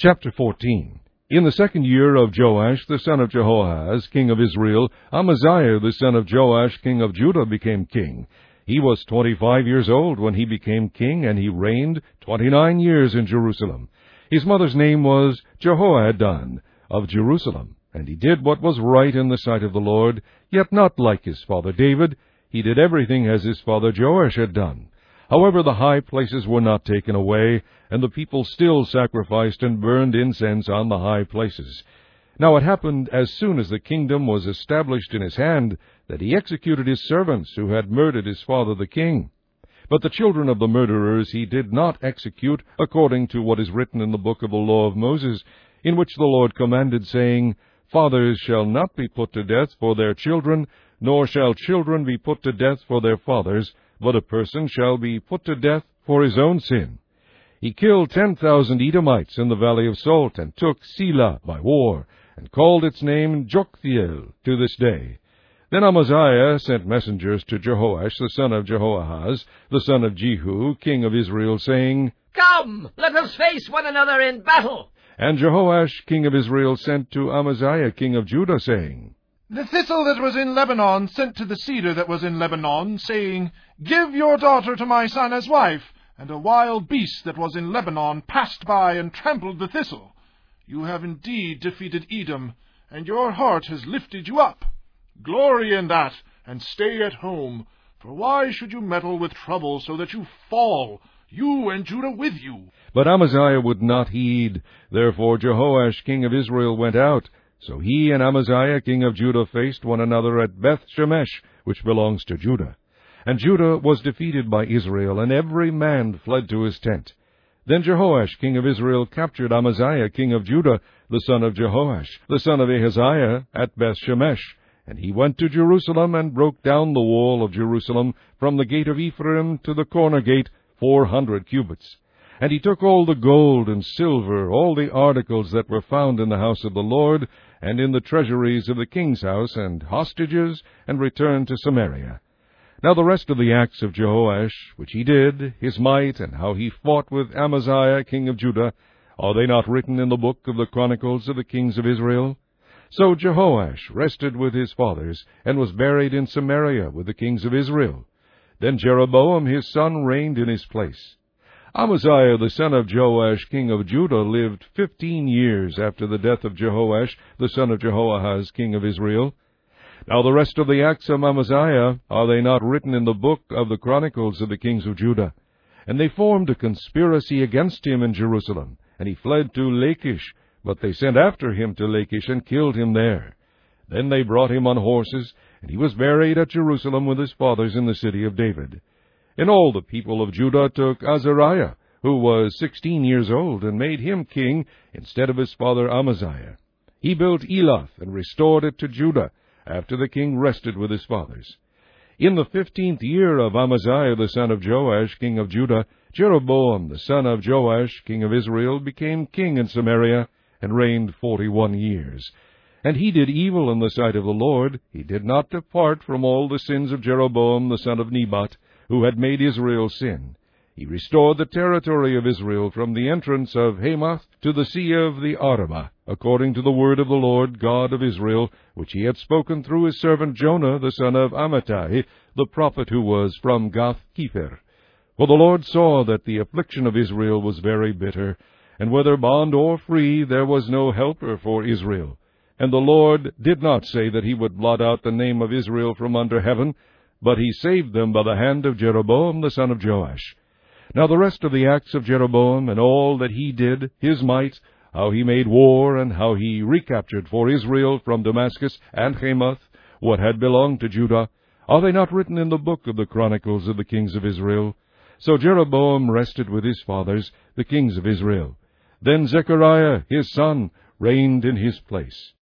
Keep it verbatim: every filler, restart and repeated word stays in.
Chapter fourteen. In the second year of Joash the son of Jehoahaz, king of Israel, Amaziah the son of Joash, king of Judah, became king. He was twenty-five years old when he became king, and he reigned twenty-nine years in Jerusalem. His mother's name was Jehoaddan of Jerusalem, and he did what was right in the sight of the Lord, yet not like his father David. He did everything as his father Joash had done. However, the high places were not taken away, and the people still sacrificed and burned incense on the high places. Now it happened, as soon as the kingdom was established in his hand, that he executed his servants who had murdered his father the king. But the children of the murderers he did not execute, according to what is written in the book of the law of Moses, in which the Lord commanded, saying, Fathers shall not be put to death for their children, nor shall children be put to death for their fathers, but a person shall be put to death for his own sin. He killed ten thousand Edomites in the valley of Salt, and took Selah by war, and called its name Joktheel to this day. Then Amaziah sent messengers to Jehoash the son of Jehoahaz, the son of Jehu, king of Israel, saying, Come, let us face one another in battle. And Jehoash king of Israel sent to Amaziah king of Judah, saying, The thistle that was in Lebanon sent to the cedar that was in Lebanon, saying, Give your daughter to my son as wife. And a wild beast that was in Lebanon passed by and trampled the thistle. You have indeed defeated Edom, and your heart has lifted you up. Glory in that, and stay at home. For why should you meddle with trouble so that you fall, you and Judah with you? But Amaziah would not heed. Therefore Jehoash king of Israel went out. So he and Amaziah king of Judah faced one another at Beth-shemesh, which belongs to Judah. And Judah was defeated by Israel, and every man fled to his tent. Then Jehoash king of Israel captured Amaziah king of Judah, the son of Jehoash, the son of Ahaziah, at Beth-shemesh. And he went to Jerusalem, and broke down the wall of Jerusalem, from the gate of Ephraim to the corner gate, four hundred cubits. And he took all the gold and silver, all the articles that were found in the house of the Lord, and in the treasuries of the king's house, and hostages, and returned to Samaria. Now the rest of the acts of Jehoash, which he did, his might, and how he fought with Amaziah king of Judah, are they not written in the book of the Chronicles of the kings of Israel? So Jehoash rested with his fathers, and was buried in Samaria with the kings of Israel. Then Jeroboam his son reigned in his place. Amaziah the son of Joash king of Judah lived fifteen years after the death of Jehoash the son of Jehoahaz king of Israel. Now the rest of the acts of Amaziah, are they not written in the book of the Chronicles of the kings of Judah? And they formed a conspiracy against him in Jerusalem, and he fled to Lachish, but they sent after him to Lachish, and killed him there. Then they brought him on horses, and he was buried at Jerusalem with his fathers in the city of David. And all the people of Judah took Azariah, who was sixteen years old, and made him king instead of his father Amaziah. He built Elath, and restored it to Judah, after the king rested with his fathers. In the fifteenth year of Amaziah the son of Joash king of Judah, Jeroboam the son of Joash king of Israel became king in Samaria, and reigned forty-one years. And he did evil in the sight of the Lord. He did not depart from all the sins of Jeroboam the son of Nebat, who had made Israel sin. He restored the territory of Israel from the entrance of Hamath to the sea of the Arabah, according to the word of the Lord God of Israel, which he had spoken through his servant Jonah the son of Amittai, the prophet who was from Gath-hepher. For the Lord saw that the affliction of Israel was very bitter, and whether bond or free there was no helper for Israel. And the Lord did not say that he would blot out the name of Israel from under heaven, but he saved them by the hand of Jeroboam the son of Joash. Now the rest of the acts of Jeroboam, and all that he did, his might, how he made war, and how he recaptured for Israel from Damascus and Hamath what had belonged to Judah, are they not written in the book of the Chronicles of the kings of Israel? So Jeroboam rested with his fathers, the kings of Israel. Then Zechariah his son reigned in his place.